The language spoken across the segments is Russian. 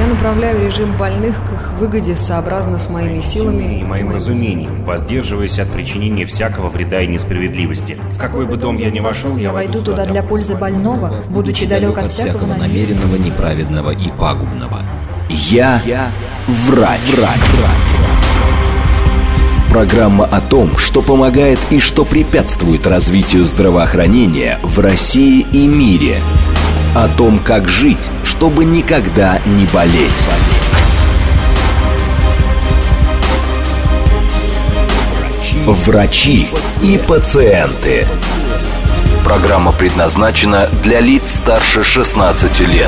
Я направляю режим больных к их выгоде сообразно с моими силами и моим разумением, воздерживаясь от причинения всякого вреда и несправедливости. В какой бы дом я ни вошел, я войду туда для пользы больного, будучи далек от всякого намеренного, неправедного и пагубного. Я врач. Программа о том, что помогает и что препятствует развитию здравоохранения в России и мире. О том, как жить, чтобы никогда не болеть. Врачи и пациенты. Программа предназначена для лиц старше 16 лет.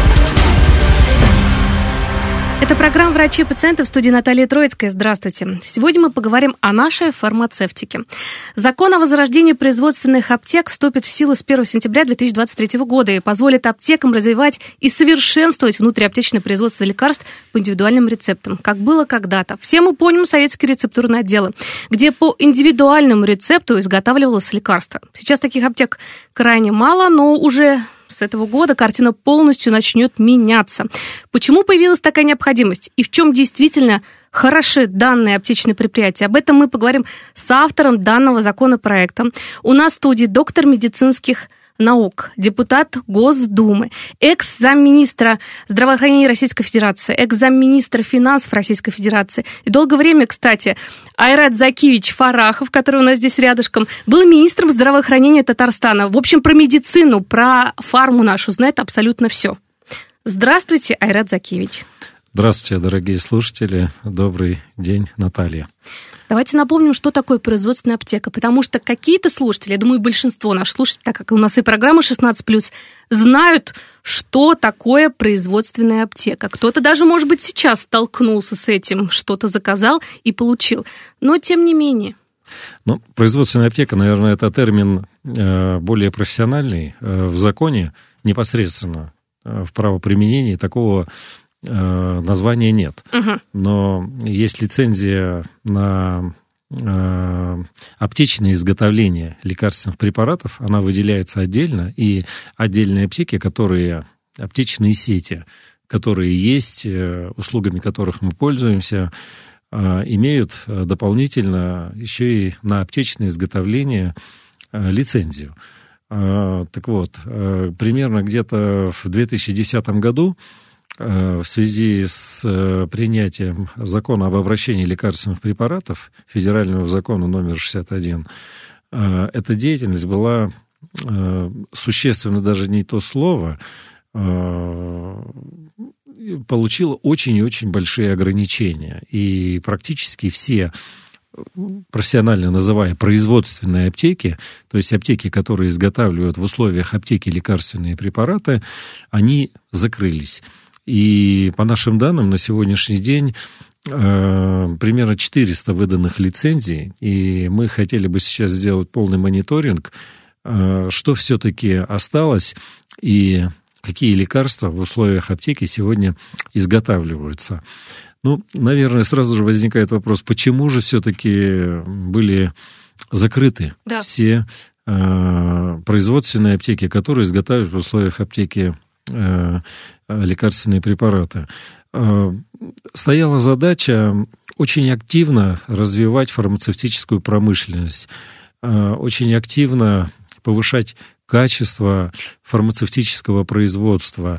Это программа «Врачи и пациенты», в студии Наталья Троицкая. Здравствуйте. Сегодня мы поговорим о нашей фармацевтике. Закон о возрождении производственных аптек вступит в силу с 1 сентября 2023 года и позволит аптекам развивать и совершенствовать внутриаптечное производство лекарств по индивидуальным рецептам, как было когда-то. Все мы помним советские рецептурные отделы, где по индивидуальному рецепту изготавливалось лекарство. Сейчас таких аптек крайне мало, но уже с этого года картина полностью начнет меняться. Почему появилась такая необходимость? И в чем действительно хороши данные аптечные предприятия? Об этом мы поговорим с автором данного законопроекта. У нас в студии доктор медицинских наук, депутат Госдумы, экс-замминистра здравоохранения Российской Федерации, экс-замминистра финансов Российской Федерации. И долгое время, кстати, Айрат Закиевич Фарахов, который у нас здесь рядышком, был министром здравоохранения Татарстана. В общем, про медицину, про фарму нашу знает абсолютно все. Здравствуйте, Айрат Закиевич. Здравствуйте, дорогие слушатели. Добрый день, Наталья. Давайте напомним, что такое производственная аптека, потому что какие-то слушатели, я думаю, большинство наших слушателей, так как у нас и программа 16+, знают, что такое производственная аптека. Кто-то даже, может быть, сейчас столкнулся с этим, что-то заказал и получил. Но тем не менее. Ну, производственная аптека, наверное, это термин более профессиональный. В законе непосредственно в правоприменении такого названия нет. Но есть лицензия на аптечное изготовление лекарственных препаратов, она выделяется отдельно, и отдельные аптеки, аптечные сети, которые есть, услугами которых мы пользуемся, имеют дополнительно еще и на аптечное изготовление лицензию. Так вот, примерно где-то в 2010 году в связи с принятием закона об обращении лекарственных препаратов, федерального закона номер 61, эта деятельность была существенно, даже не то слово, получила очень и очень большие ограничения. И практически все, профессионально называя производственные аптеки, то есть аптеки, которые изготавливают в условиях аптеки лекарственные препараты, они закрылись. И по нашим данным, на сегодняшний день примерно 400 выданных лицензий, и мы хотели бы сейчас сделать полный мониторинг, что все-таки осталось и какие лекарства в условиях аптеки сегодня изготавливаются. Ну, наверное, сразу же возникает вопрос, почему же все-таки были закрыты все производственные аптеки, которые изготавливают в условиях аптеки лекарственные препараты. Стояла задача очень активно развивать фармацевтическую промышленность, очень активно повышать качество фармацевтического производства.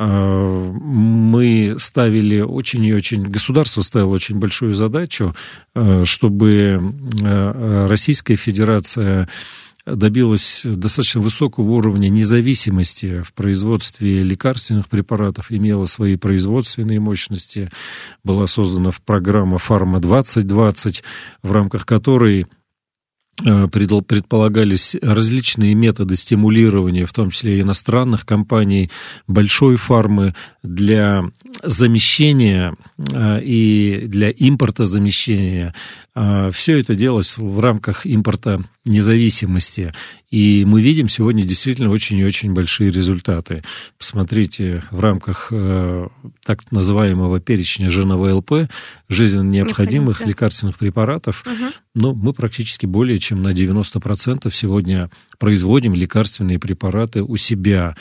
Мы ставили государство ставило очень большую задачу, чтобы Российская Федерация добилась достаточно высокого уровня независимости в производстве лекарственных препаратов, имела свои производственные мощности. Была создана программа «Фарма-2020», в рамках которой предполагались различные методы стимулирования, в том числе иностранных компаний, большой фармы, для замещения и для импортозамещения. Все это делалось в рамках импорта независимости. И мы видим сегодня действительно очень и очень большие результаты. Посмотрите, в рамках так называемого перечня ЖНВЛП, жизненно необходимых лекарственных препаратов, мы практически более чем на 90% сегодня производим лекарственные препараты у себя.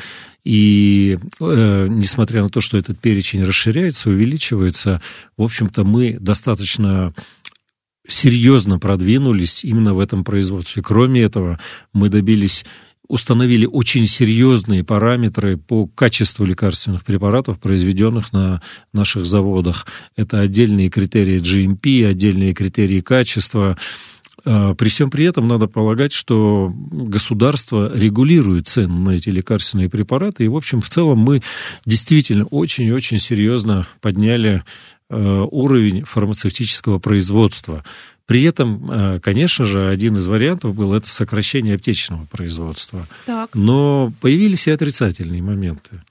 И несмотря на то, что этот перечень расширяется, увеличивается, в общем-то, мы достаточно серьезно продвинулись именно в этом производстве. Кроме этого, мы установили очень серьезные параметры по качеству лекарственных препаратов, произведенных на наших заводах. Это отдельные критерии GMP, отдельные критерии качества. При всем при этом надо полагать, что государство регулирует цены на эти лекарственные препараты. И, в общем, в целом мы действительно очень и очень серьезно подняли уровень фармацевтического производства. При этом, конечно же, один из вариантов был это сокращение аптечного производства. Так. Но появились и отрицательные моменты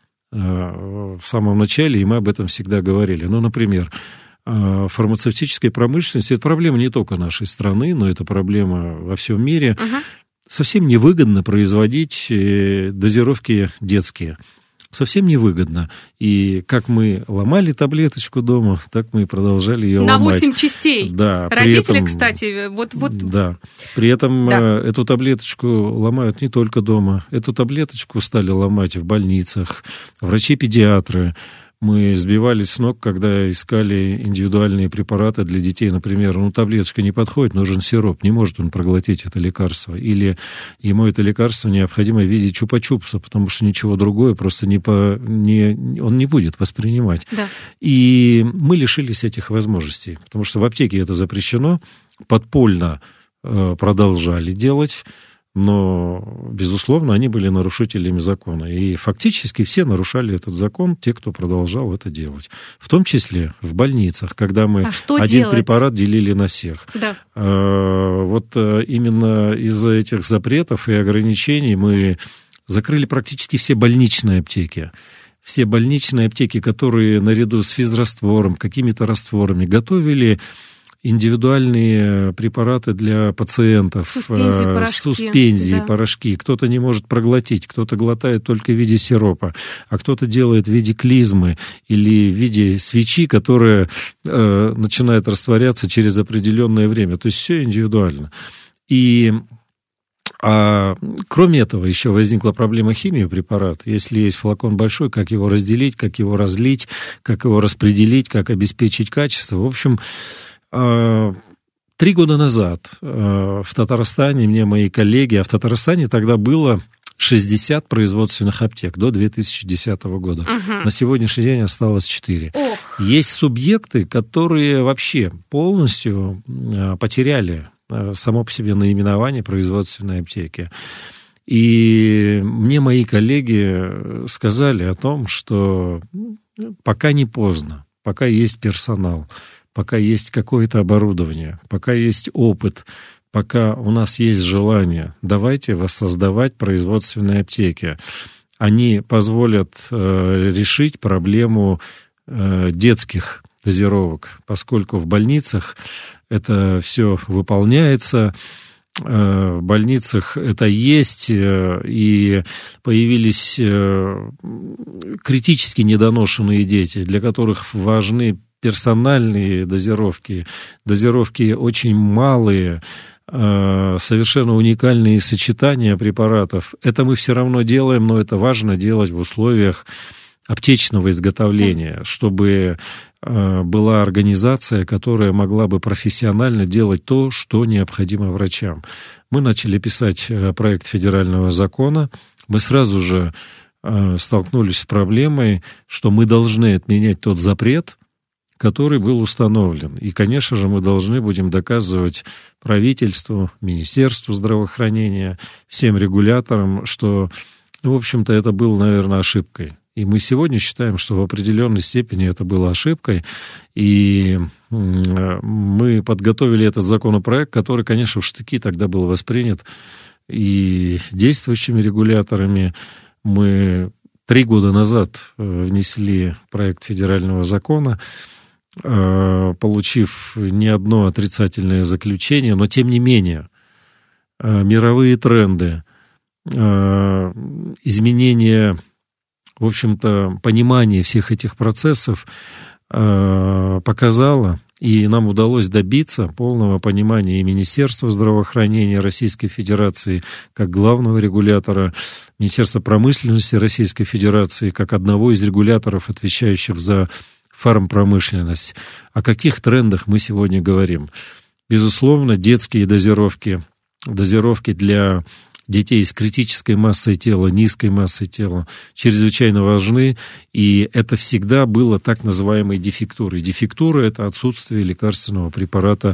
в самом начале, и мы об этом всегда говорили. Например, фармацевтической промышленности — это проблема не только нашей страны, но это проблема во всем мире. Совсем невыгодно производить дозировки детские. Совсем невыгодно. И как мы ломали таблеточку дома, так мы и продолжали ее ломать. На 8 частей. Да. Родители, кстати, вот... Да. При этом эту таблеточку ломают не только дома. Эту таблеточку стали ломать в больницах, врачи-педиатры. Мы сбивались с ног, когда искали индивидуальные препараты для детей. Например, таблеточка не подходит, нужен сироп. Не может он проглотить это лекарство. Или ему это лекарство необходимо в виде чупа-чупса, потому что ничего другое просто он не будет воспринимать. Да. И мы лишились этих возможностей, потому что в аптеке это запрещено, подпольно продолжали делать. Но, безусловно, они были нарушителями закона. И фактически все нарушали этот закон, те, кто продолжал это делать. В том числе в больницах, когда мы один препарат делили на всех. Да. Именно из-за этих запретов и ограничений мы закрыли практически все больничные аптеки. Все больничные аптеки, которые наряду с физраствором, какими-то растворами готовили индивидуальные препараты для пациентов, суспензии, порошки. Кто-то не может проглотить, кто-то глотает только в виде сиропа, а кто-то делает в виде клизмы или в виде свечи, которая начинает растворяться через определенное время. То есть все индивидуально. Кроме этого, еще возникла проблема химии препарата. Если есть флакон большой, как его разделить, как его разлить, как его распределить, как обеспечить качество. В общем, 3 года назад в Татарстане мне мои коллеги, а в Татарстане тогда было 60 производственных аптек до 2010 года. На сегодняшний день осталось 4. Есть субъекты, которые вообще полностью потеряли само по себе наименование производственной аптеки. И мне мои коллеги сказали о том, что пока не поздно, пока есть персонал, пока есть какое-то оборудование, пока есть опыт, пока у нас есть желание, давайте воссоздавать производственные аптеки. Они позволят решить проблему детских дозировок, поскольку в больницах это все выполняется, в больницах это есть, и появились критически недоношенные дети, для которых важны персональные дозировки очень малые, совершенно уникальные сочетания препаратов. Это мы все равно делаем, но это важно делать в условиях аптечного изготовления, чтобы была организация, которая могла бы профессионально делать то, что необходимо врачам. Мы начали писать проект федерального закона. Мы сразу же столкнулись с проблемой, что мы должны отменять тот запрет, который был установлен. И, конечно же, мы должны будем доказывать правительству, Министерству здравоохранения, всем регуляторам, что, в общем-то, это было, наверное, ошибкой. И мы сегодня считаем, что в определенной степени это было ошибкой. И мы подготовили этот законопроект, который, конечно, в штыки тогда был воспринят и действующими регуляторами. Мы 3 года назад внесли проект федерального закона, получив не одно отрицательное заключение, но тем не менее мировые тренды, изменение, в общем-то, понимание всех этих процессов показало, и нам удалось добиться полного понимания и Министерства здравоохранения Российской Федерации как главного регулятора, Министерства промышленности Российской Федерации как одного из регуляторов, отвечающих за фармпромышленность. О каких трендах мы сегодня говорим? Безусловно, детские дозировки для детей с критической массой тела, низкой массой тела чрезвычайно важны, и это всегда было так называемой дефектурой. Дефектура – это отсутствие лекарственного препарата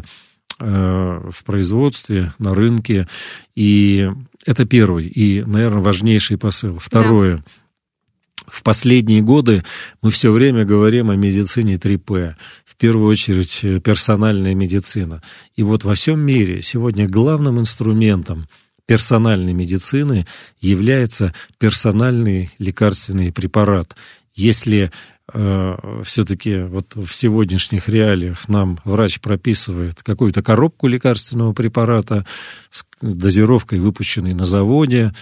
в производстве, на рынке, и это первый и, наверное, важнейший посыл. Второе. Да. В последние годы мы все время говорим о медицине 3П. В первую очередь персональная медицина. И вот во всем мире сегодня главным инструментом персональной медицины является персональный лекарственный препарат. Если все-таки вот в сегодняшних реалиях нам врач прописывает какую-то коробку лекарственного препарата с дозировкой, выпущенной на заводе,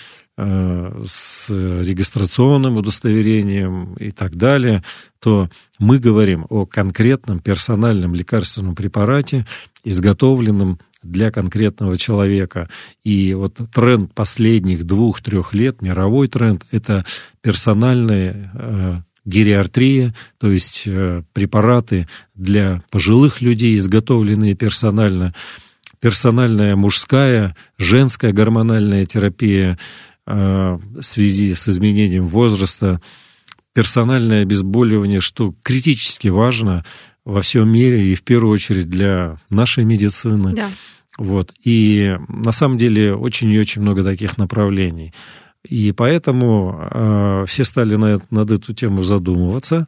с регистрационным удостоверением и так далее, то мы говорим о конкретном персональном лекарственном препарате, изготовленном для конкретного человека. И вот тренд последних 2-3 лет, мировой тренд, это персональная гериатрия, то есть препараты для пожилых людей, изготовленные персонально, персональная мужская, женская гормональная терапия в связи с изменением возраста, персональное обезболивание, что критически важно во всем мире и в первую очередь для нашей медицины. Да. Вот. И на самом деле очень и очень много таких направлений. И поэтому все стали над эту тему задумываться,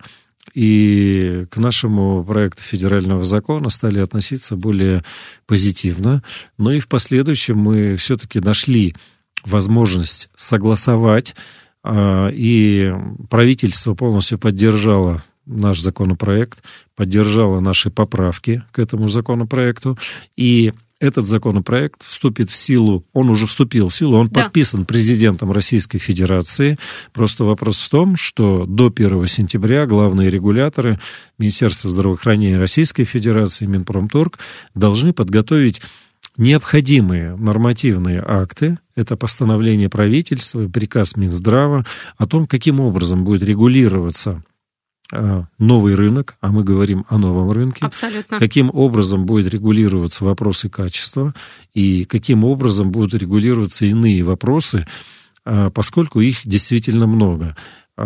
и к нашему проекту федерального закона стали относиться более позитивно. Но и в последующем мы все-таки нашли возможность согласовать, и правительство полностью поддержало наш законопроект, поддержало наши поправки к этому законопроекту, и этот законопроект вступит в силу, он уже вступил в силу, он подписан президентом Российской Федерации. Просто вопрос в том, что до 1 сентября главные регуляторы Министерства здравоохранения Российской Федерации, Минпромторг, должны подготовить необходимые нормативные акты, это постановление правительства и приказ Минздрава о том, каким образом будет регулироваться новый рынок, а мы говорим о новом рынке. Абсолютно. Каким образом будет регулироваться вопросы качества и каким образом будут регулироваться иные вопросы, поскольку их действительно много.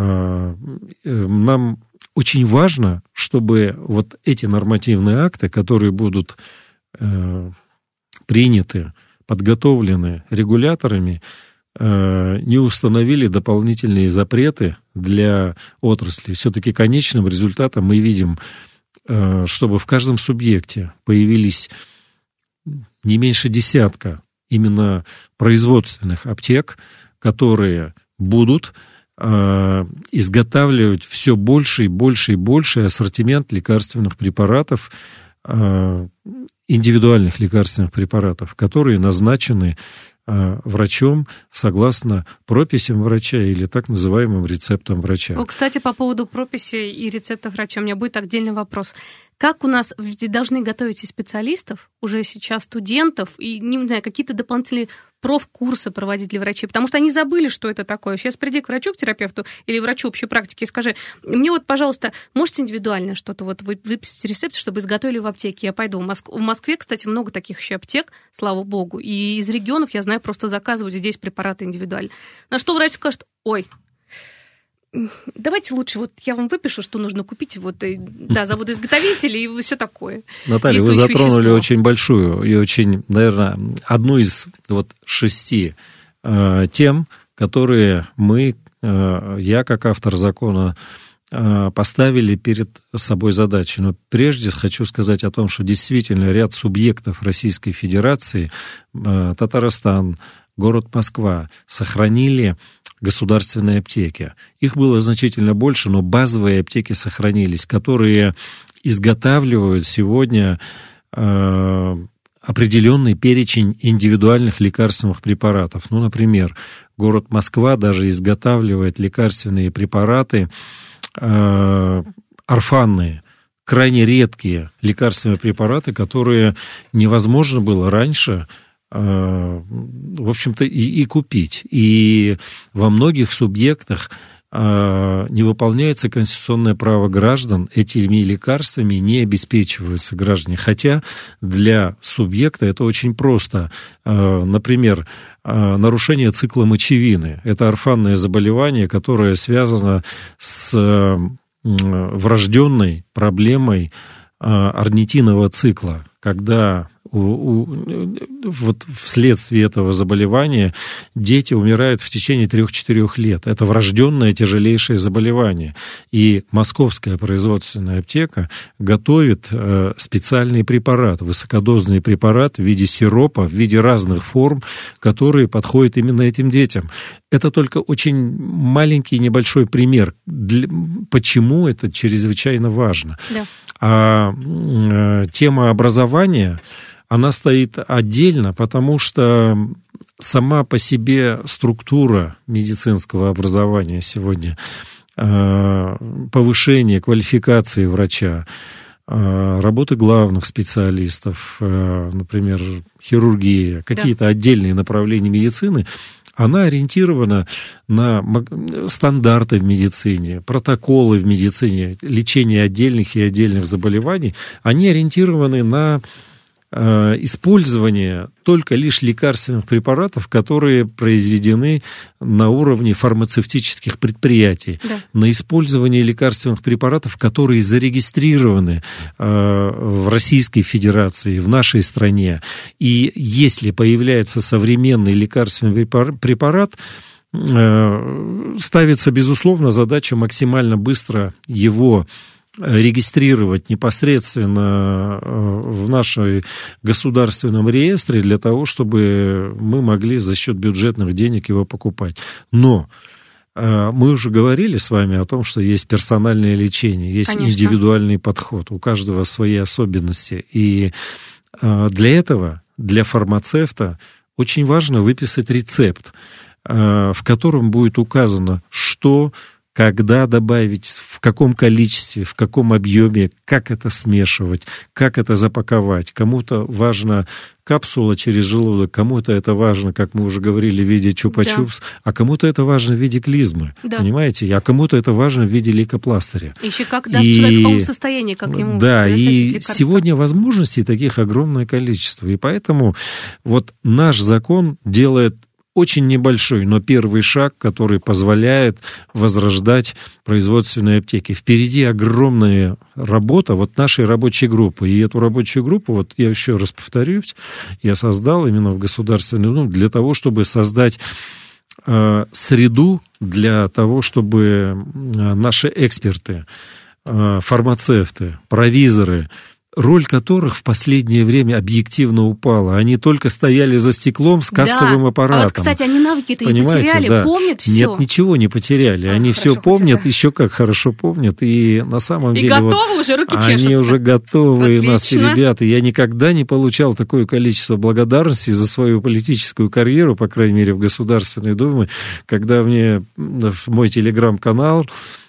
Нам очень важно, чтобы вот эти нормативные акты, которые будут приняты, подготовлены регуляторами, не установили дополнительные запреты для отрасли. Все-таки конечным результатом мы видим, чтобы в каждом субъекте появились не меньше 10 именно производственных аптек, которые будут изготавливать все больше и больше и больше ассортимент лекарственных препаратов, индивидуальных лекарственных препаратов, которые назначены врачом согласно прописям врача или так называемым рецептам врача. Кстати, по поводу прописи и рецептов врача у меня будет отдельный вопрос. Как у нас должны готовить и специалистов, уже сейчас студентов, и, не знаю, какие-то дополнительные профкурсы проводить для врачей? Потому что они забыли, что это такое. Сейчас приди к врачу, к терапевту или врачу общей практики и скажи, мне вот, пожалуйста, можете индивидуально что-то вот выписать рецепт, чтобы изготовили в аптеке? Я пойду. В Москве, кстати, много таких еще аптек, слава богу. И из регионов, я знаю, просто заказывают здесь препараты индивидуально. На что врач скажет, ой, давайте лучше, вот я вам выпишу, что нужно купить, вот, да, заводоизготовители и все такое. Наталья, вы затронули очень большую и очень, наверное, одну из вот 6 тем, которые я как автор закона поставили перед собой задачей. Но прежде хочу сказать о том, что действительно ряд субъектов Российской Федерации, Татарстан, город Москва, сохранили государственные аптеки. Их было значительно больше, но базовые аптеки сохранились, которые изготавливают сегодня определенный перечень индивидуальных лекарственных препаратов. Ну, например, город Москва даже изготавливает лекарственные препараты орфанные, крайне редкие лекарственные препараты, которые невозможно было раньше, в общем-то, и купить. И во многих субъектах не выполняется конституционное право граждан, этими лекарствами не обеспечиваются граждане. Хотя для субъекта это очень просто. Например, нарушение цикла мочевины. Это орфанное заболевание, которое связано с врожденной проблемой орнитинового цикла, когда вот вследствие этого заболевания дети умирают в течение 3-4 лет. Это врожденное тяжелейшее заболевание. И московская производственная аптека готовит специальный препарат, высокодозный препарат в виде сиропа, в виде разных форм, которые подходят именно этим детям. Это только очень маленький небольшой пример, почему это чрезвычайно важно. Да. А тема образования, она стоит отдельно, потому что сама по себе структура медицинского образования сегодня, повышение квалификации врача, работы главных специалистов, например, хирургия, какие-то отдельные направления медицины, она ориентирована на стандарты в медицине, протоколы в медицине, лечение отдельных и отдельных заболеваний. Они ориентированы на использование только лишь лекарственных препаратов, которые произведены на уровне фармацевтических предприятий, на использование лекарственных препаратов, которые зарегистрированы в Российской Федерации, в нашей стране. И если появляется современный лекарственный препарат, ставится, безусловно, задача максимально быстро его регистрировать непосредственно в нашем государственном реестре для того, чтобы мы могли за счет бюджетных денег его покупать. Но мы уже говорили с вами о том, что есть персональное лечение, есть индивидуальный подход, у каждого свои особенности. И для этого, для фармацевта, очень важно выписать рецепт, в котором будет указано, что, когда добавить, в каком количестве, в каком объеме, как это смешивать, как это запаковать. Кому-то важна капсула через желудок, кому-то это важно, как мы уже говорили, в виде чупа-чупс, а кому-то это важно в виде клизмы, понимаете? А кому-то это важно в виде лейкопластыря. Еще как даже человек в каком состоянии, как ему... Да, и сегодня возможностей таких огромное количество. И поэтому вот наш закон делает очень небольшой, но первый шаг, который позволяет возрождать производственные аптеки. Впереди огромная работа вот нашей рабочей группы. И эту рабочую группу, вот я еще раз повторюсь, я создал именно в Государственной, для того, чтобы создать среду для того, чтобы наши эксперты, фармацевты, провизоры, роль которых в последнее время объективно упала. Они только стояли за стеклом с кассовым аппаратом. А вот, кстати, они навыки-то не потеряли, помнят все. Нет, ничего не потеряли. Они все помнят, еще как хорошо помнят. И на самом деле... И готовы уже, руки чешутся. Они уже готовы, и нас, ребята. Я никогда не получал такое количество благодарности за свою политическую карьеру, по крайней мере, в Государственной Думе, когда мне в мой телеграм-канал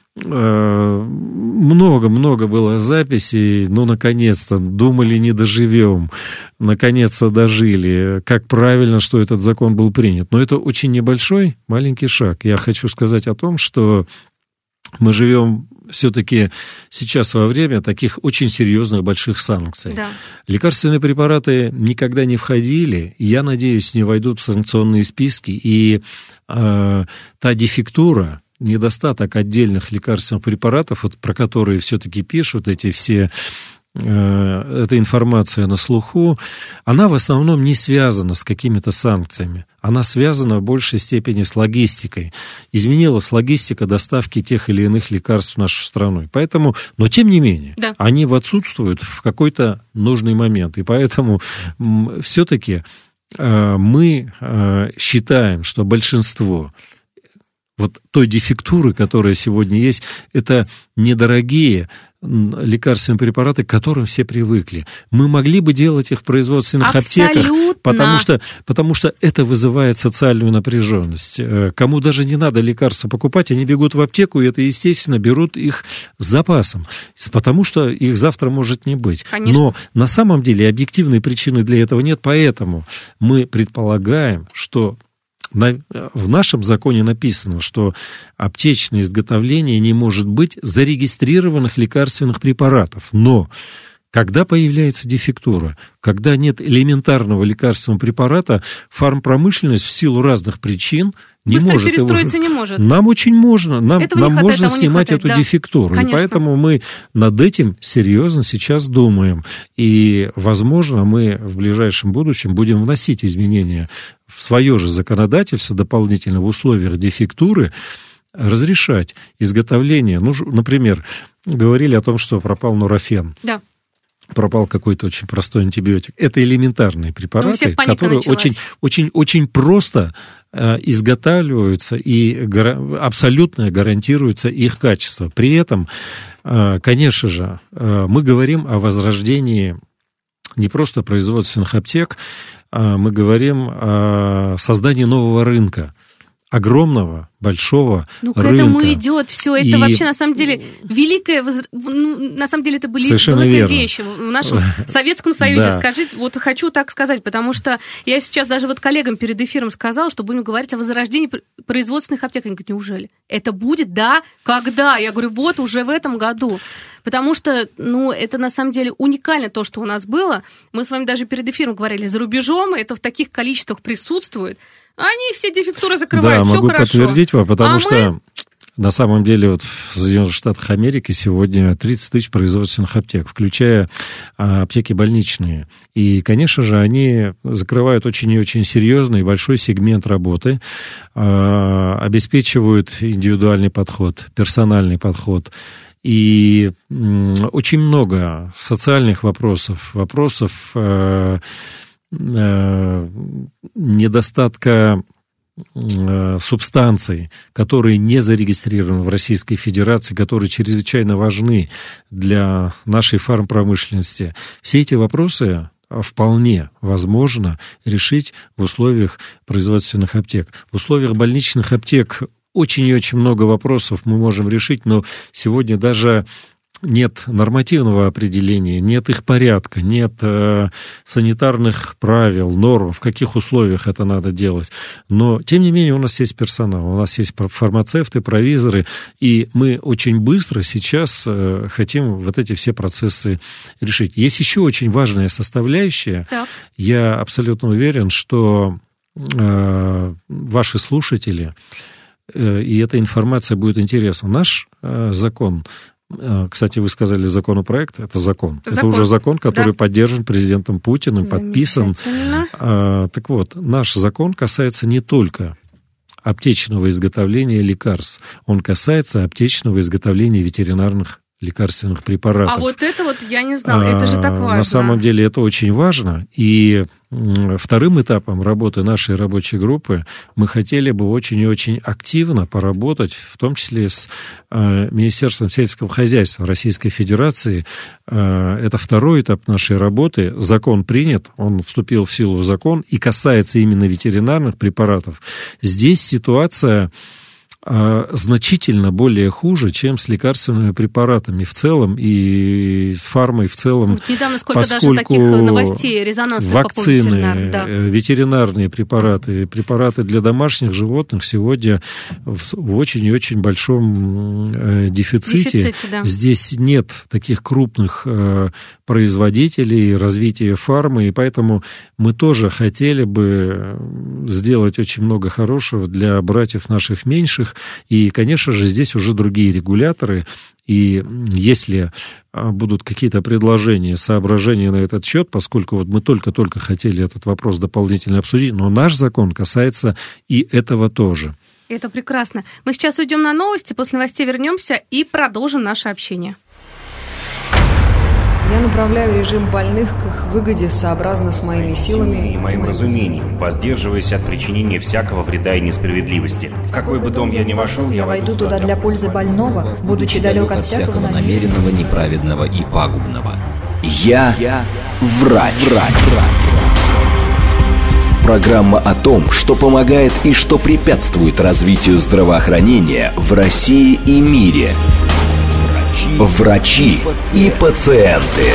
много было записей, наконец-то, думали, не доживем, наконец-то дожили, как правильно, что этот закон был принят. Но это очень небольшой, маленький шаг. Я хочу сказать о том, что мы живем все-таки сейчас во время таких очень серьезных больших санкций. Да. Лекарственные препараты никогда не входили, я надеюсь, не войдут в санкционные списки, и та дефектура, недостаток отдельных лекарственных препаратов, вот, про которые все-таки пишут эти все, эта информация на слуху, она в основном не связана с какими-то санкциями. Она связана в большей степени с логистикой. Изменилась логистика доставки тех или иных лекарств в нашу страну. Поэтому, но тем не менее, они отсутствуют в какой-то нужный момент. И поэтому все-таки мы считаем, что большинство вот той дефектуры, которая сегодня есть, это недорогие лекарственные препараты, к которым все привыкли. Мы могли бы делать их в производственных аптеках, потому что это вызывает социальную напряженность. Кому даже не надо лекарства покупать, они бегут в аптеку, и это, естественно, берут их с запасом, потому что их завтра может не быть. Конечно. Но на самом деле объективной причины для этого нет, поэтому мы предполагаем, что в нашем законе написано, что аптечное изготовление не может быть зарегистрированных лекарственных препаратов. Но когда появляется дефектура, когда нет элементарного лекарственного препарата, фармпромышленность в силу разных причин не быстро может перестроиться не может. Нам очень можно, нам можно снимать эту дефектуру. Конечно. И поэтому мы над этим серьезно сейчас думаем. И, возможно, мы в ближайшем будущем будем вносить изменения в свое же законодательство дополнительно в условиях дефектуры, разрешать изготовление. Ну, например, говорили о том, что пропал нурофен. Да. Пропал какой-то очень простой антибиотик. Это элементарные препараты, которые очень просто изготавливаются и абсолютно гарантируется их качество. При этом, конечно же, мы говорим о возрождении не просто производственных аптек, мы говорим о создании нового рынка. Огромного, большого рынка. К этому идет все. Это вообще, на самом деле, великая... на самом деле, это были великие вещи в нашем Советском Союзе. Скажите, вот хочу так сказать, потому что я сейчас даже вот коллегам перед эфиром сказала, что будем говорить о возрождении производственных аптек. Они говорят, неужели? Это будет? Да? Когда? Я говорю, вот уже в этом году. Потому что, это на самом деле уникально то, что у нас было. Мы с вами даже перед эфиром говорили, за рубежом это в таких количествах присутствует. Они все дефектуры закрывают, все хорошо. Да, могу подтвердить вам, потому что на самом деле вот в Соединенных Штатах Америки сегодня 30 тысяч производственных аптек, включая аптеки больничные. И, конечно же, они закрывают очень и очень серьезный и большой сегмент работы, обеспечивают индивидуальный подход, персональный подход. И очень много социальных вопросов недостатка субстанций, которые не зарегистрированы в Российской Федерации, которые чрезвычайно важны для нашей фармпромышленности. Все эти вопросы вполне возможно решить в условиях производственных аптек. В условиях больничных аптек очень и очень много вопросов мы можем решить, но сегодня даже нет нормативного определения, нет их порядка, нет санитарных правил, норм, в каких условиях это надо делать. Но, тем не менее, у нас есть персонал, у нас есть фармацевты, провизоры, и мы очень быстро сейчас хотим вот эти все процессы решить. Есть еще очень важная составляющая. Да. Я абсолютно уверен, что ваши слушатели, и эта информация будет интересна. Наш закон, кстати, вы сказали законопроект, это закон. Это уже закон, который поддержан президентом Путиным, подписан. Так вот, наш закон касается не только аптечного изготовления лекарств, он касается аптечного изготовления ветеринарных лекарственных препаратов. А вот это вот я не знала, это же так важно. На самом деле это очень важно, и вторым этапом работы нашей рабочей группы мы хотели бы очень и очень активно поработать, в том числе с Министерством сельского хозяйства Российской Федерации. Это второй этап нашей работы. Закон принят, он вступил в силу в закон и касается именно ветеринарных препаратов. Здесь ситуация значительно более хуже, чем с лекарственными препаратами в целом и с фармой в целом. Вот недавно сколько даже таких новостей резонансных вакцины, по поводу ветеринарные препараты, препараты для домашних животных сегодня в очень и очень большом дефиците. Да. Здесь нет таких крупных производителей, развития фармы, и поэтому мы тоже хотели бы сделать очень много хорошего для братьев наших меньших. И, конечно же, здесь уже другие регуляторы, и если будут какие-то предложения, соображения на этот счет, поскольку вот мы только-только хотели этот вопрос дополнительно обсудить, но наш закон касается и этого тоже. Это прекрасно. Мы сейчас уйдем на новости, после новостей вернемся и продолжим наше общение. Я направляю режим больных к их выгоде сообразно с моими силами и моим разумением, воздерживаясь от причинения всякого вреда и несправедливости. В какой бы дом я ни вошел, я войду туда для пользы больного, будучи далек от всякого намеренного, неправедного и пагубного. Я врач. Программа о том, что помогает и что препятствует развитию здравоохранения в России и мире. Врачи и пациенты.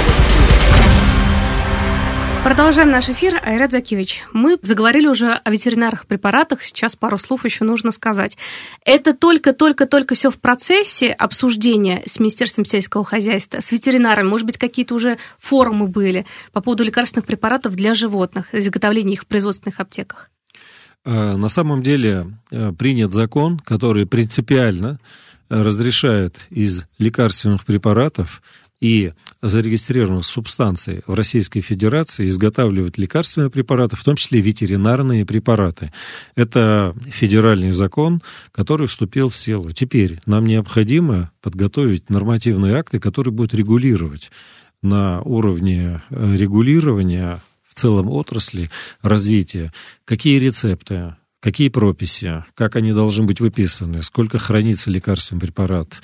Продолжаем наш эфир. Айрат Закиевич, мы заговорили уже о ветеринарных препаратах, сейчас пару слов еще нужно сказать. Это только все в процессе обсуждения с Министерством сельского хозяйства, с ветеринарами, может быть, какие-то уже форумы были по поводу лекарственных препаратов для животных, изготовления их в производственных аптеках? На самом деле принят закон, который принципиально разрешает из лекарственных препаратов и зарегистрированных субстанций в Российской Федерации изготавливать лекарственные препараты, в том числе ветеринарные препараты. Это федеральный закон, который вступил в силу. Теперь нам необходимо подготовить нормативные акты, которые будут регулировать на уровне регулирования в целом отрасли развития, какие рецепты, какие прописи, как они должны быть выписаны, сколько хранится лекарственный препарат,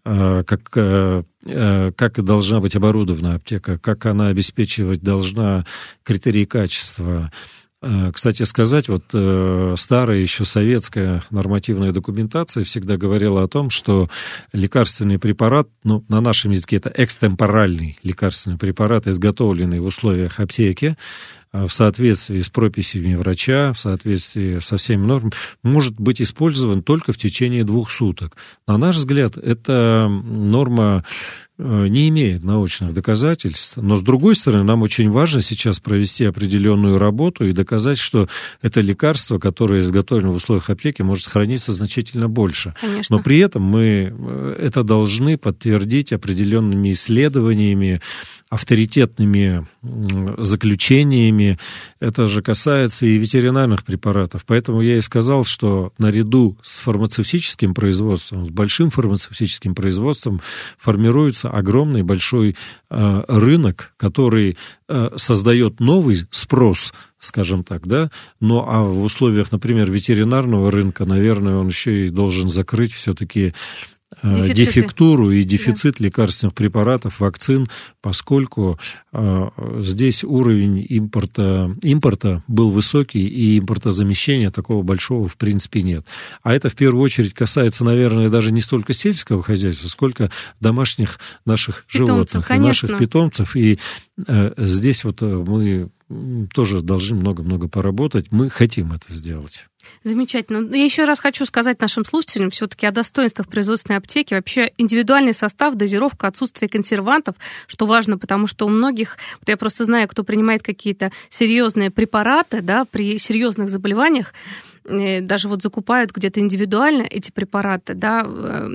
как должна быть оборудована аптека, как она обеспечивать должна критерии качества. Кстати сказать, вот старая еще советская нормативная документация всегда говорила о том, что лекарственный препарат, на нашем языке это экстемпоральный лекарственный препарат, изготовленный в условиях аптеки, в соответствии с прописями врача, в соответствии со всеми нормами, может быть использован только в течение 2 суток. На наш взгляд, эта норма не имеет научных доказательств, но, с другой стороны, нам очень важно сейчас провести определенную работу и доказать, что это лекарство, которое изготовлено в условиях аптеки, может храниться значительно больше. Конечно. Но при этом мы это должны подтвердить определенными исследованиями, авторитетными заключениями. Это же касается и ветеринарных препаратов. Поэтому я и сказал, что наряду с фармацевтическим производством, с большим фармацевтическим производством формируется огромный большой рынок, который создает новый спрос, скажем так, да, а в условиях, например, ветеринарного рынка, наверное, он еще и должен закрыть все-таки дефектуру и дефицит лекарственных препаратов, вакцин, поскольку здесь уровень импорта был высокий, и импортозамещения такого большого в принципе нет. А это в первую очередь касается, наверное, даже не столько сельского хозяйства, сколько домашних наших животных, и наших питомцев. И здесь вот мы тоже должны много-много поработать. Мы хотим это сделать. Замечательно. Я еще раз хочу сказать нашим слушателям все-таки о достоинствах производственной аптеки. Вообще индивидуальный состав, дозировка, отсутствие консервантов, что важно, потому что у многих, вот я просто знаю, кто принимает какие-то серьезные препараты, да, при серьезных заболеваниях, даже вот закупают где-то индивидуально эти препараты, да,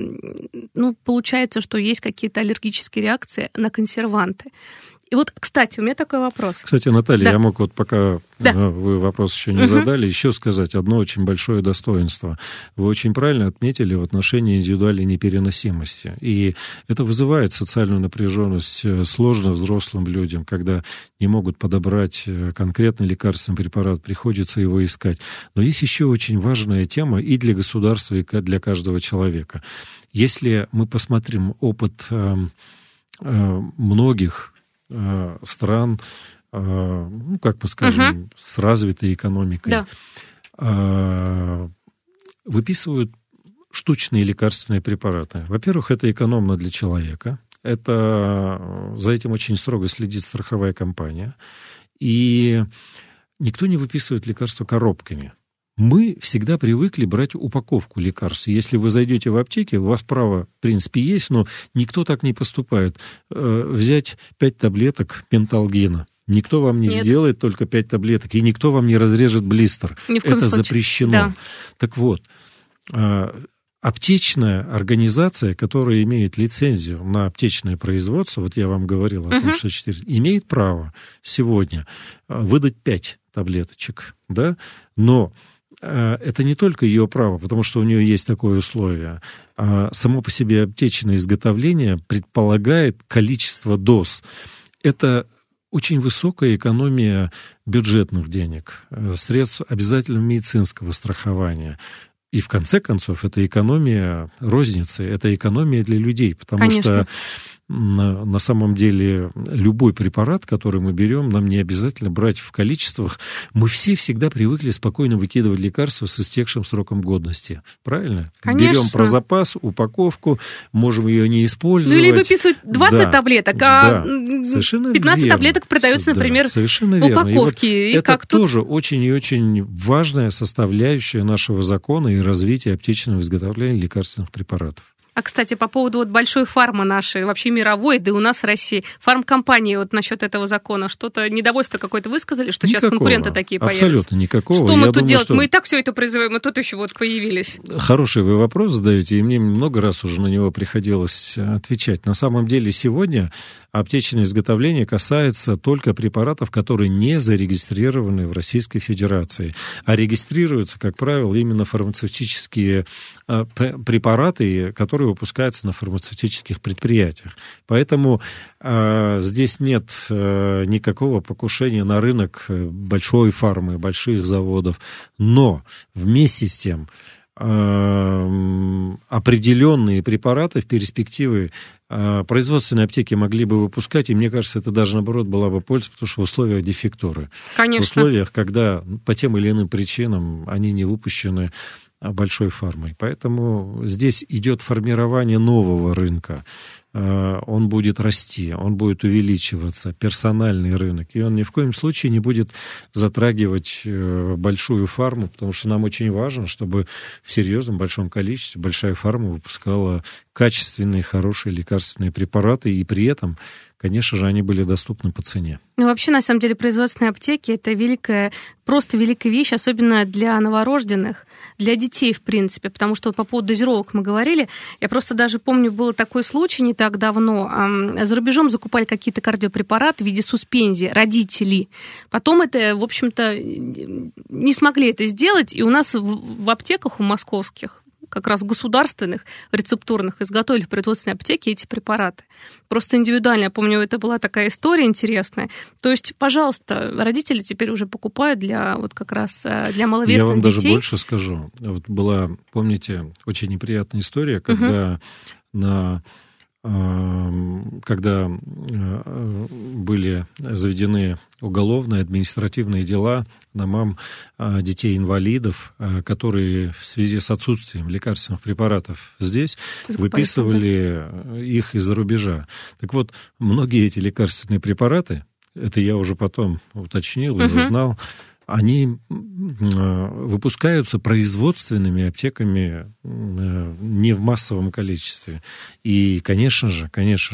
получается, что есть какие-то аллергические реакции на консерванты. И вот, кстати, у меня такой вопрос. Кстати, Наталья, да. Я мог вот пока вы вопрос еще не задали, еще сказать одно очень большое достоинство. Вы очень правильно отметили в отношении индивидуальной непереносимости. И это вызывает социальную напряженность сложно взрослым людям, когда не могут подобрать конкретный лекарственный препарат, приходится его искать. Но есть еще очень важная тема и для государства, и для каждого человека. Если мы посмотрим опыт многих стран, как мы скажем, с развитой экономикой, выписывают штучные лекарственные препараты. Во-первых, это экономно для человека. За этим очень строго следит страховая компания. И никто не выписывает лекарства коробками. Мы всегда привыкли брать упаковку лекарств. Если вы зайдете в аптеки, у вас право, в принципе, есть, но никто так не поступает. Взять 5 таблеток пенталгина. Никто вам не сделает только 5 таблеток, и никто вам не разрежет блистер. Это запрещено. Да. Так вот, аптечная организация, которая имеет лицензию на аптечное производство, вот я вам говорил о том, что 4, имеет право сегодня выдать 5 таблеточек, да, но это не только ее право, потому что у нее есть такое условие. Само по себе аптечное изготовление предполагает количество доз. это очень высокая экономия бюджетных денег, средств обязательного медицинского страхования. И в конце концов, это экономия розницы, это экономия для людей, потому Конечно. что на самом деле любой препарат, который мы берем, нам не обязательно брать в количествах. Мы все всегда привыкли спокойно выкидывать лекарства с истекшим сроком годности. Правильно? Конечно. Берем про запас, упаковку, можем ее не использовать. Ну или выписывают 20 таблеток, а 15 верно. таблеток продается, например, совершенно в упаковке. И вот это тоже очень и очень важная составляющая нашего закона и развития аптечного изготовления лекарственных препаратов. А, кстати, по поводу вот большой фармы нашей, вообще мировой, да и у нас в России, фармкомпании вот насчет этого закона, что-то недовольство какое-то высказали, что никакого, сейчас конкуренты такие появятся? Абсолютно никакого. Что мы тут делаем? Мы и так все это производим, мы тут еще вот появились. Хороший вы вопрос задаете, и мне много раз уже на него приходилось отвечать. На самом деле сегодня аптечное изготовление касается только препаратов, которые не зарегистрированы в Российской Федерации, а регистрируются, как правило, именно фармацевтические препараты, которые выпускаются на фармацевтических предприятиях. Поэтому здесь нет никакого покушения на рынок большой фармы, больших заводов. Но вместе с тем определенные препараты в перспективе производственные аптеки могли бы выпускать, и мне кажется, это даже, наоборот, была бы польза, потому что в условиях дефектуры. Конечно. В условиях, когда по тем или иным причинам они не выпущены большой фармой. Поэтому здесь идет формирование нового рынка. Он будет расти, он будет увеличиваться, персональный рынок. И он ни в коем случае не будет затрагивать большую фарму, потому что нам очень важно, чтобы в серьезном большом количестве большая фарма выпускала качественные, хорошие лекарственные препараты, и при этом, конечно же, они были доступны по цене. Ну, вообще, на самом деле, производственные аптеки – это просто великая вещь, особенно для новорожденных, для детей, в принципе, потому что вот по поводу дозировок мы говорили. Я просто даже помню, был такой случай не так давно. За рубежом закупали какие-то кардиопрепараты в виде суспензии родители. Потом это, в общем-то, не смогли это сделать, и у нас в аптеках, у московских, как раз государственных, рецептурных, изготовили в производственной аптеке эти препараты. Просто индивидуально. Я помню, это была такая история интересная. То есть, пожалуйста, родители теперь уже покупают для вот как раз для маловесных детей. Я вам даже больше скажу. Вот была, помните, очень неприятная история, когда когда были заведены уголовные, административные дела на мам детей-инвалидов, которые в связи с отсутствием лекарственных препаратов здесь выписывали их из-за рубежа. Так вот, многие эти лекарственные препараты, это я уже потом уточнил и узнал, они выпускаются производственными аптеками не в массовом количестве. И, конечно же,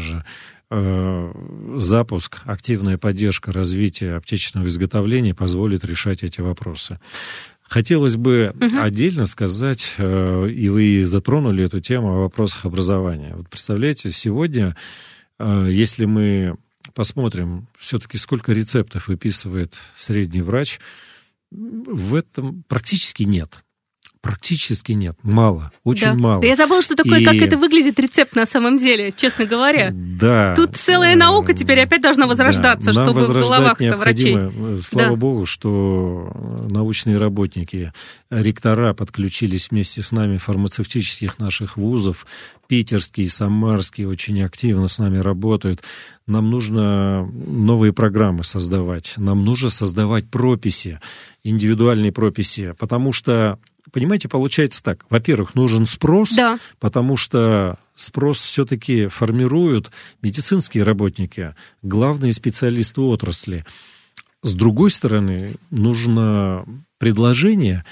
запуск, активная поддержка развития аптечного изготовления позволит решать эти вопросы. Хотелось бы отдельно сказать, и вы затронули эту тему о вопросах образования. Вот представляете, сегодня, если мы посмотрим, все-таки сколько рецептов выписывает средний врач, в этом практически нет. Практически нет. Мало. Очень мало. Да я забыла, что такое, как это выглядит рецепт на самом деле, честно говоря. Да. Тут целая наука теперь опять должна возрождаться, чтобы в головах-то врачей. Слава богу, что научные работники, ректора подключились вместе с нами фармацевтических наших вузов, питерские, самарские очень активно с нами работают. Нам нужно новые программы создавать, нам нужно создавать прописи, индивидуальные прописи, потому что, понимаете, получается так. Во-первых, нужен спрос, потому что спрос все-таки формируют медицинские работники, главные специалисты отрасли. С другой стороны, нужно предложение,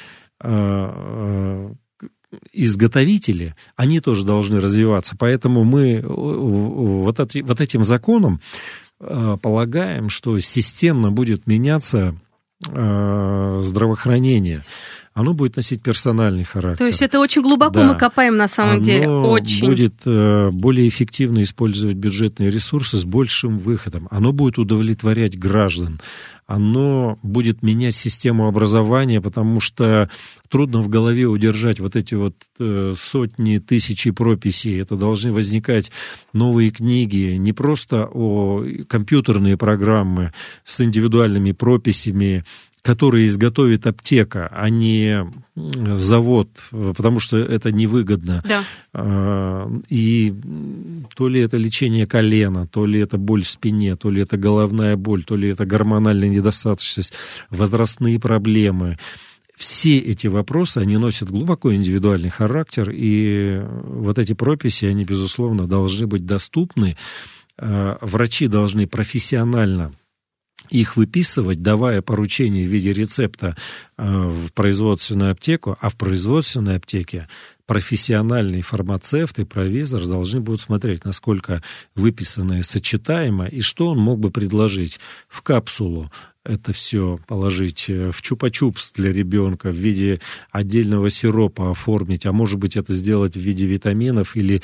изготовители, они тоже должны развиваться. Поэтому мы вот этим законом полагаем, что системно будет меняться здравоохранение. оно будет носить персональный характер. То есть это очень глубоко мы копаем на самом деле. Очень. Оно будет более эффективно использовать бюджетные ресурсы с большим выходом. Оно будет удовлетворять граждан. Оно будет менять систему образования, потому что трудно в голове удержать вот эти вот сотни, тысячи прописей. Это должны возникать новые книги, не просто компьютерные программы с индивидуальными прописями, которые изготовит аптека, а не завод, потому что это невыгодно. Да. И то ли это лечение колена, то ли это боль в спине, то ли это головная боль, то ли это гормональная недостаточность, возрастные проблемы. Все эти вопросы, они носят глубоко индивидуальный характер, и вот эти прописи, они, безусловно, должны быть доступны. Врачи должны профессионально их выписывать, давая поручение в виде рецепта в производственную аптеку, а в производственной аптеке профессиональный фармацевт и провизор должны будут смотреть, насколько выписанное сочетаемо, и что он мог бы предложить в капсулу. Это все положить в чупа-чупс для ребенка в виде отдельного сиропа оформить, а может быть это сделать в виде витаминов или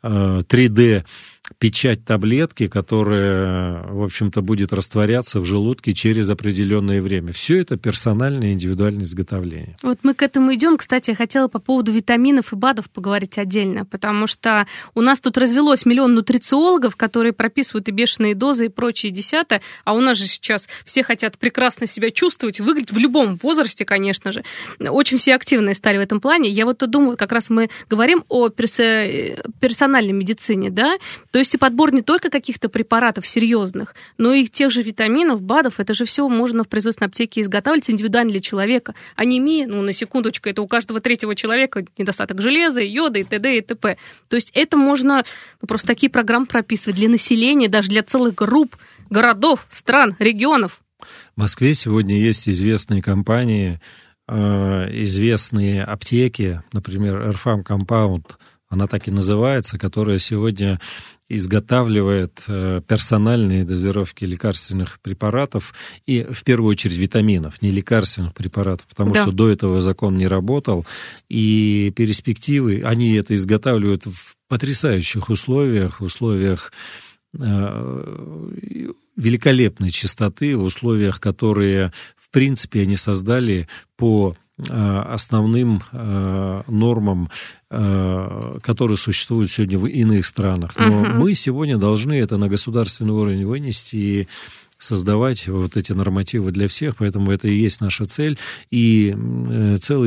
3D печать таблетки, которая, в общем-то, будет растворяться в желудке через определенное время. Все это персональное индивидуальное изготовление. Вот мы к этому идем. Кстати, я хотела по поводу витаминов и БАДов поговорить отдельно, потому что у нас тут развелось миллион нутрициологов, которые прописывают и бешеные дозы, и прочее десятое, а у нас же сейчас все хотят прекрасно себя чувствовать, выглядеть в любом возрасте, конечно же. Очень все активные стали в этом плане. Я вот думаю, как раз мы говорим о персональной медицине, да, то есть и подбор не только каких-то препаратов серьезных, но и тех же витаминов, БАДов, это же все можно в производственной аптеке изготавливать индивидуально для человека. Анемия, на секундочку, это у каждого третьего человека недостаток железа, йода и т.д. и т.п. То есть это можно просто такие программы прописывать для населения, даже для целых групп, городов, стран, регионов. В Москве сегодня есть известные компании, известные аптеки, например, Airfarm Compound, она так и называется, которая сегодня изготавливает персональные дозировки лекарственных препаратов и, в первую очередь, витаминов, не лекарственных препаратов, потому что до этого закон не работал, и перспективы, они это изготавливают в потрясающих условиях, в условиях великолепной чистоты, в условиях, которые, в принципе, они создали по основным нормам, которые существуют сегодня в иных странах. Но мы сегодня должны это на государственный уровень вынести и создавать вот эти нормативы для всех, поэтому это и есть наша цель. И целый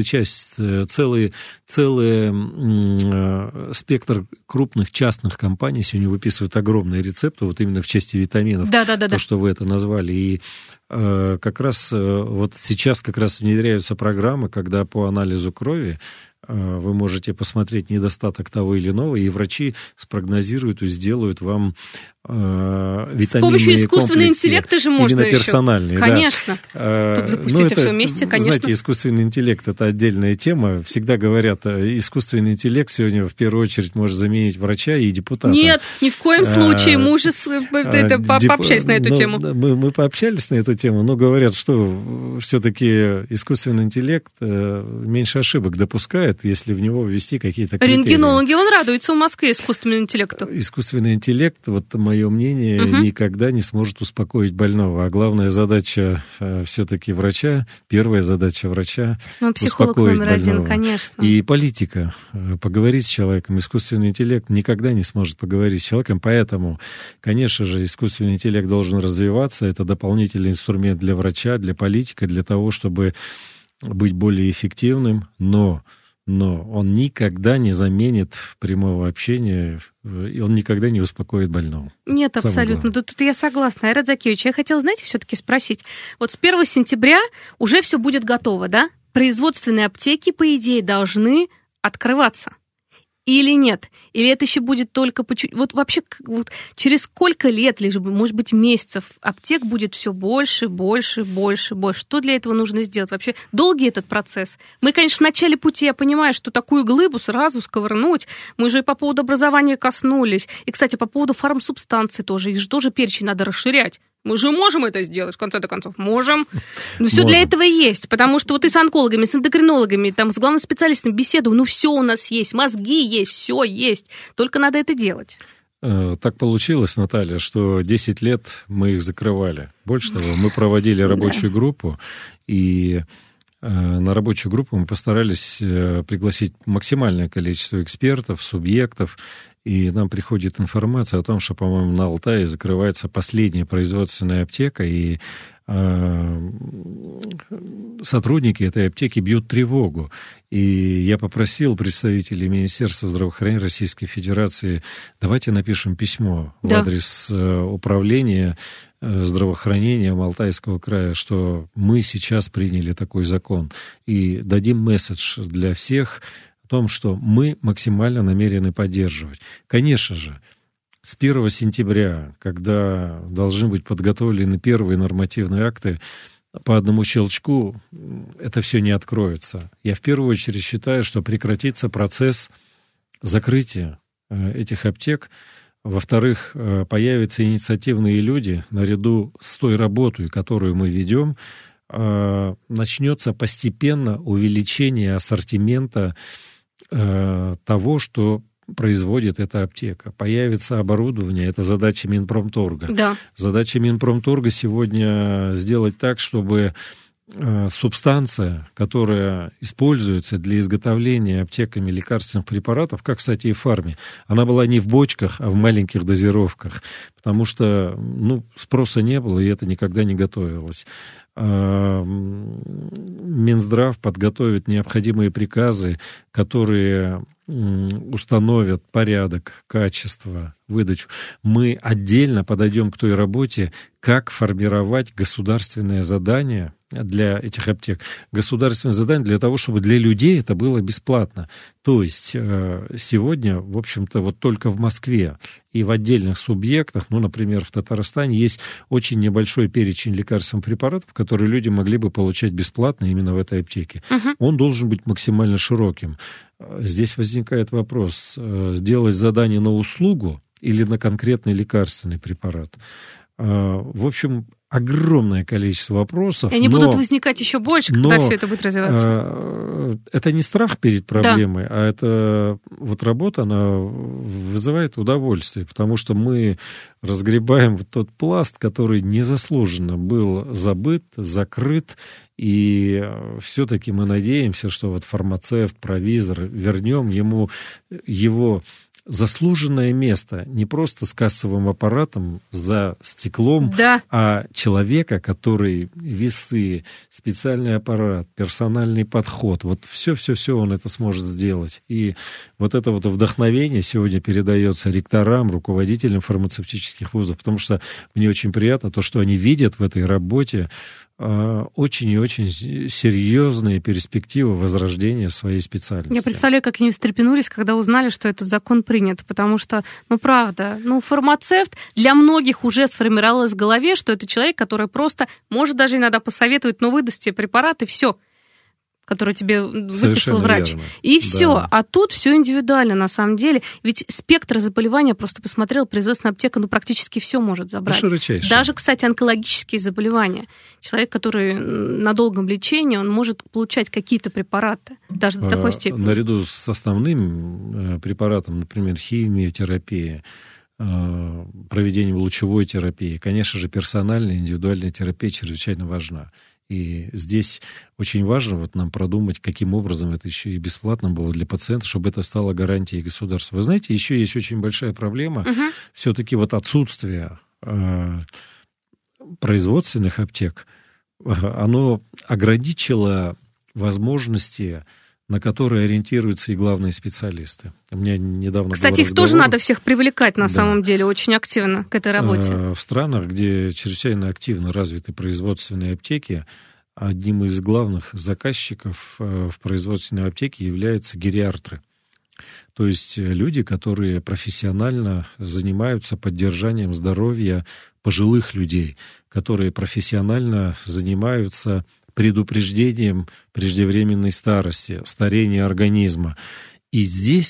спектр крупных частных компаний сегодня выписывают огромные рецепты, вот именно в части витаминов, то, что вы это назвали. И как раз вот сейчас как раз внедряются программы, когда по анализу крови вы можете посмотреть недостаток того или иного, и врачи спрогнозируют и сделают вам витаминные комплексы. С помощью искусственного интеллекта же можно именно персональные, конечно. Да. Тут запустить это все вместе, конечно. Знаете, искусственный интеллект – это отдельная тема. Всегда говорят, искусственный интеллект сегодня в первую очередь может заменить врача и депутата. Нет, ни в коем случае. Мы уже пообщались на эту тему. Мы пообщались на эту тему, но говорят, что все-таки искусственный интеллект меньше ошибок допускает, если в него ввести какие-то критерии. Рентгенологи, он радуется в Москве искусственному интеллекту. Искусственный интеллект, вот мое мнение, никогда не сможет успокоить больного. А главная задача все-таки врача, первая задача врача — психолог успокоить номер больного. один, конечно. И политика, поговорить с человеком. Искусственный интеллект никогда не сможет поговорить с человеком, поэтому, конечно же, искусственный интеллект должен развиваться. Это дополнительный инструмент для врача, для политика, для того, чтобы быть более эффективным, но он никогда не заменит прямого общения, и он никогда не успокоит больного. Нет, абсолютно. Тут я согласна. Айрат Закиевич, я хотела, знаете, все-таки спросить. Вот с 1 сентября уже все будет готово, да? Производственные аптеки, по идее, должны открываться. Или нет? Или это еще будет только по чуть... Вот вообще через сколько лет, лишь бы, может быть, месяцев аптек будет все больше, больше, больше, больше? Что для этого нужно сделать? Вообще долгий этот процесс? Мы, конечно, в начале пути, я понимаю, что такую глыбу сразу сковырнуть. Мы же и по поводу образования коснулись. И, кстати, по поводу фармсубстанций тоже. Их же тоже перечень надо расширять. Мы же можем это сделать, в конце-то концов. Можем. Но все для этого и есть. Потому что вот и с онкологами, с эндокринологами, там, с главным специалистом беседую, все у нас есть, мозги есть, все есть. Только надо это делать. Так получилось, Наталья, что 10 лет мы их закрывали. Больше того, мы проводили рабочую группу, и на рабочую группу мы постарались пригласить максимальное количество экспертов, субъектов, и нам приходит информация о том, что, по-моему, на Алтае закрывается последняя производственная аптека, и сотрудники этой аптеки бьют тревогу. И я попросил представителей Министерства здравоохранения Российской Федерации, давайте напишем письмо в адрес управления здравоохранением Алтайского края, что мы сейчас приняли такой закон, и дадим месседж для всех о том, что мы максимально намерены поддерживать. Конечно же, с 1 сентября, когда должны быть подготовлены первые нормативные акты, по одному щелчку это все не откроется. Я в первую очередь считаю, что прекратится процесс закрытия этих аптек. Во-вторых, появятся инициативные люди, наряду с той работой, которую мы ведем, начнется постепенно увеличение ассортимента того, что производит эта аптека. Появится оборудование, это задача Минпромторга. Да. Задача Минпромторга сегодня сделать так, чтобы субстанция, которая используется для изготовления аптеками лекарственных препаратов, как, кстати, и в фарме, она была не в бочках, а в маленьких дозировках, потому что спроса не было, и это никогда не готовилось. Минздрав подготовит необходимые приказы, которые установят порядок, качество, выдачу. Мы отдельно подойдем к той работе, как формировать государственное задание для этих аптек. Государственное задание для того, чтобы для людей это было бесплатно. То есть сегодня, в общем-то, вот только в Москве и в отдельных субъектах, например, в Татарстане, есть очень небольшой перечень лекарственных препаратов, которые люди могли бы получать бесплатно именно в этой аптеке. Он должен быть максимально широким. Здесь возникает вопрос, сделать задание на услугу или на конкретный лекарственный препарат. В общем, огромное количество вопросов. И они будут возникать еще больше, когда все это будет развиваться. Это не страх перед проблемой, а это вот работа, она вызывает удовольствие, потому что мы разгребаем вот тот пласт, который незаслуженно был забыт, закрыт, и все-таки мы надеемся, что вот фармацевт, провизор, вернем ему его заслуженное место не просто с кассовым аппаратом за стеклом, а человека, который весы, специальный аппарат, персональный подход, вот все он это сможет сделать. И вот это вот вдохновение сегодня передается ректорам, руководителям фармацевтических вузов, потому что мне очень приятно то, что они видят в этой работе очень и очень серьезные перспективы возрождения своей специальности. Я представляю, как они встрепенулись, когда узнали, что этот закон принят, потому что, правда, фармацевт для многих уже сформировалось в голове, что это человек, который просто может даже иногда посоветовать, выдаст тебе препарат, и все, который тебе выписал врач. Верно. И все. А тут все индивидуально, на самом деле. Ведь спектр заболевания, просто посмотрел, производственная аптека, практически все может забрать. Даже, кстати, онкологические заболевания. Человек, который на долгом лечении, он может получать какие-то препараты. Даже до такой степени. Наряду с основным препаратом, например, химиотерапия, проведением лучевой терапии, конечно же, персональная, индивидуальная терапия чрезвычайно важна. И здесь очень важно нам продумать, каким образом это еще и бесплатно было для пациента, чтобы это стало гарантией государства. Вы знаете, еще есть очень большая проблема, все-таки отсутствие производственных аптек, оно ограничило возможности, на которые ориентируются и главные специалисты. У меня недавно Кстати, их тоже надо всех привлекать, на самом деле, очень активно к этой работе. В странах, где чрезвычайно активно развиты производственные аптеки, одним из главных заказчиков в производственной аптеке являются гериатры. То есть люди, которые профессионально занимаются поддержанием здоровья пожилых людей, которые профессионально занимаются предупреждением преждевременной старости, старения организма. И здесь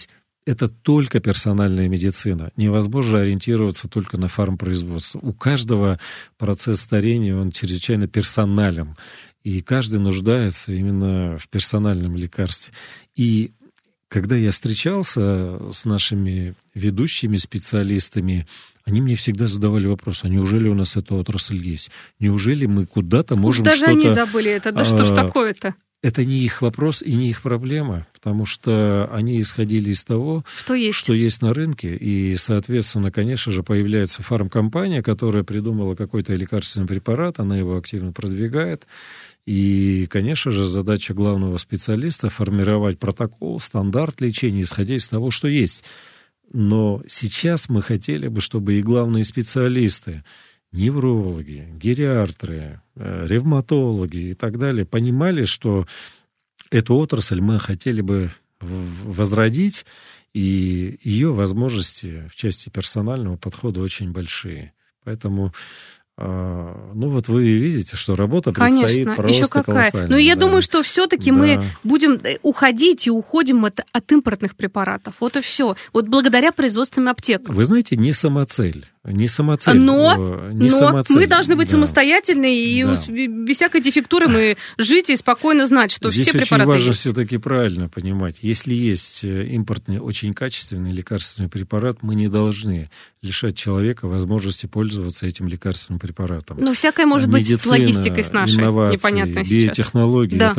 это только персональная медицина. Невозможно ориентироваться только на фармпроизводство. У каждого процесс старения, он чрезвычайно персонален. И каждый нуждается именно в персональном лекарстве. И когда я встречался с нашими ведущими специалистами, они мне всегда задавали вопрос, а неужели у нас эта отрасль есть? Неужели мы куда-то можем даже что-то... они забыли это, да что ж такое-то? Это не их вопрос и не их проблема, потому что они исходили из того, что есть на рынке, и, соответственно, конечно же, появляется фармкомпания, которая придумала какой-то лекарственный препарат, она его активно продвигает, и, конечно же, задача главного специалиста — формировать протокол, стандарт лечения, исходя из того, что есть. Но сейчас мы хотели бы, чтобы и главные специалисты, неврологи, гериатры, ревматологи и так далее понимали, что эту отрасль мы хотели бы возродить, и ее возможности в части персонального подхода очень большие. Поэтому, ну вот вы видите, что работа предстоит просто колоссальная. Но я думаю, что все-таки мы будем уходить и уходим от импортных препаратов. Вот и все. Вот благодаря производственным аптекам. Вы знаете, не самоцель. Но мы должны быть самостоятельны и без всякой дефектуры мы жить и спокойно знать, что здесь все препараты есть. Здесь очень важно все-таки правильно понимать. Если есть импортный, очень качественный лекарственный препарат, мы не должны лишать человека возможности пользоваться этим лекарственным препаратом. Ну, всякое может быть с логистикой с нашей, непонятно сейчас. Биотехнологии, это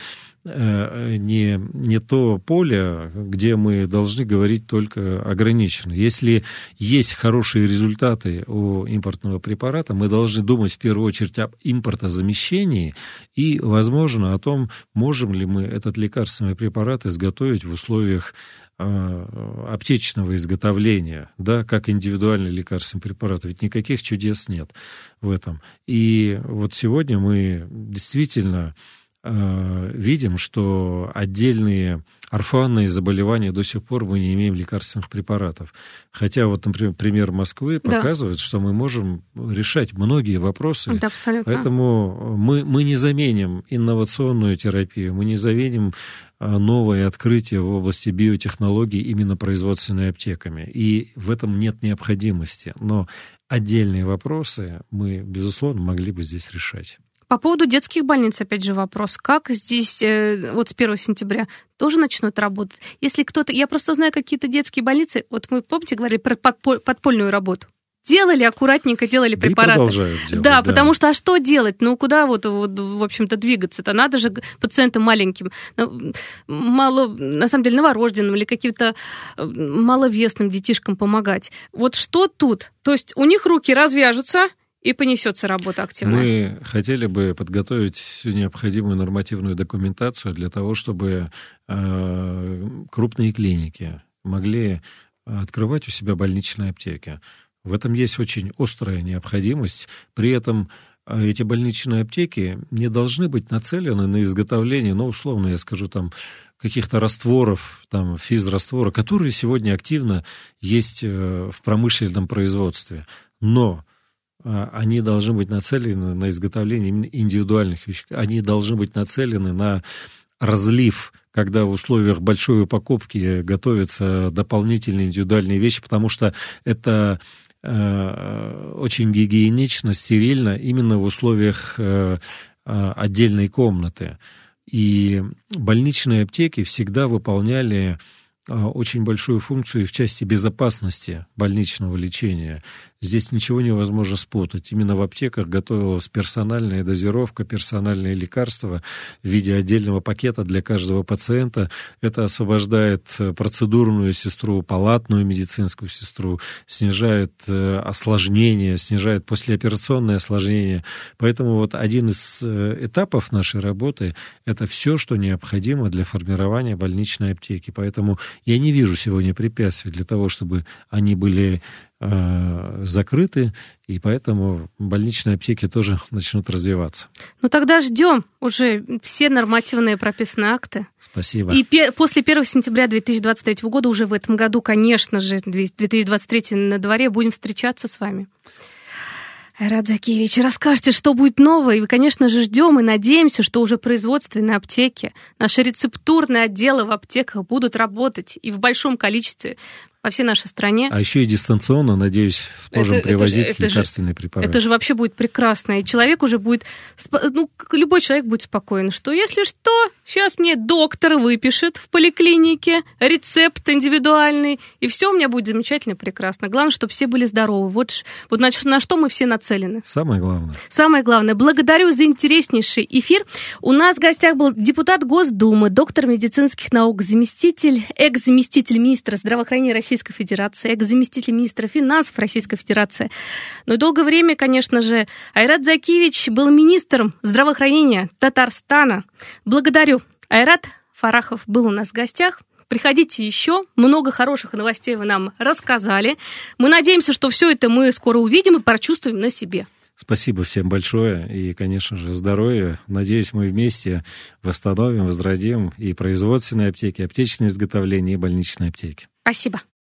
не то поле, где мы должны говорить только ограниченно. Если есть хорошие результаты у импортного препарата, мы должны думать в первую очередь об импортозамещении и, возможно, о том, можем ли мы этот лекарственный препарат изготовить в условиях аптечного изготовления, да, как индивидуальный лекарственный препарат. Ведь никаких чудес нет в этом. И вот сегодня мы действительно видим, что отдельные орфанные заболевания до сих пор мы не имеем лекарственных препаратов. Хотя вот, например, пример Москвы показывает, что мы можем решать многие вопросы. Да, абсолютно. Поэтому мы не заменим инновационную терапию, мы не заменим новые открытия в области биотехнологий именно производственными аптеками. И в этом нет необходимости. Но отдельные вопросы мы, безусловно, могли бы здесь решать. По поводу детских больниц, опять же, вопрос. Как здесь вот с 1 сентября тоже начнут работать? Если кто-то... Я просто знаю какие-то детские больницы, вот мы, помните, говорили про подпольную работу. Делали аккуратненько, делали препараты. И продолжают делать, да, потому что, а что делать? Ну, куда вот в общем-то, двигаться-то? Надо же пациентам маленьким, мало, на самом деле, новорожденным или каким-то маловесным детишкам помогать. Вот что тут? То есть у них руки развяжутся, и понесется работа активная. Мы хотели бы подготовить всю необходимую нормативную документацию для того, чтобы крупные клиники могли открывать у себя больничные аптеки. В этом есть очень острая необходимость. При этом эти больничные аптеки не должны быть нацелены на изготовление, ну, условно, я скажу, там, каких-то растворов, там, физраствора, которые сегодня активно есть в промышленном производстве. Но они должны быть нацелены на изготовление именно индивидуальных веществ. Они должны быть нацелены на разлив, когда в условиях большой упаковки готовятся дополнительные индивидуальные вещи, потому что это очень гигиенично, стерильно именно в условиях отдельной комнаты. И больничные аптеки всегда выполняли очень большую функцию в части безопасности больничного лечения. Здесь ничего невозможно спутать. Именно в аптеках готовилась персональная дозировка, персональные лекарства в виде отдельного пакета для каждого пациента. Это освобождает процедурную сестру, палатную медицинскую сестру, снижает осложнения, снижает послеоперационное осложнение. Поэтому вот один из этапов нашей работы – это все, что необходимо для формирования больничной аптеки. Поэтому я не вижу сегодня препятствий для того, чтобы они были закрыты, и поэтому больничные аптеки тоже начнут развиваться. Ну тогда ждем уже все нормативные прописные акты. Спасибо. И после 1 сентября 2023 года, уже в этом году, конечно же, 2023 на дворе, будем встречаться с вами. Айрат Закиевич, расскажите, что будет новое. И, конечно же, ждем и надеемся, что уже производственные аптеки, наши рецептурные отделы в аптеках будут работать и в большом количестве по всей нашей стране. А еще и дистанционно, надеюсь, сможем привозить лекарственные препараты. Это же вообще будет прекрасно. И человек уже будет... любой человек будет спокоен, что если что, сейчас мне доктор выпишет в поликлинике рецепт индивидуальный, и все у меня будет замечательно, прекрасно. Главное, чтобы все были здоровы. Вот на что мы все нацелены. Самое главное. Самое главное. Благодарю за интереснейший эфир. У нас в гостях был депутат Госдумы, доктор медицинских наук, экс-заместитель министра здравоохранения Российской Федерации, экс-заместитель министра финансов Российской Федерации. Но долгое время, конечно же, Айрат Закиевич был министром здравоохранения Татарстана. Благодарю. Айрат Фарахов был у нас в гостях. Приходите еще. Много хороших новостей вы нам рассказали. Мы надеемся, что все это мы скоро увидим и прочувствуем на себе. Спасибо всем большое и, конечно же, здоровья. Надеюсь, мы вместе восстановим, возродим и производственные аптеки, аптечное изготовление, и больничные аптеки. Спасибо.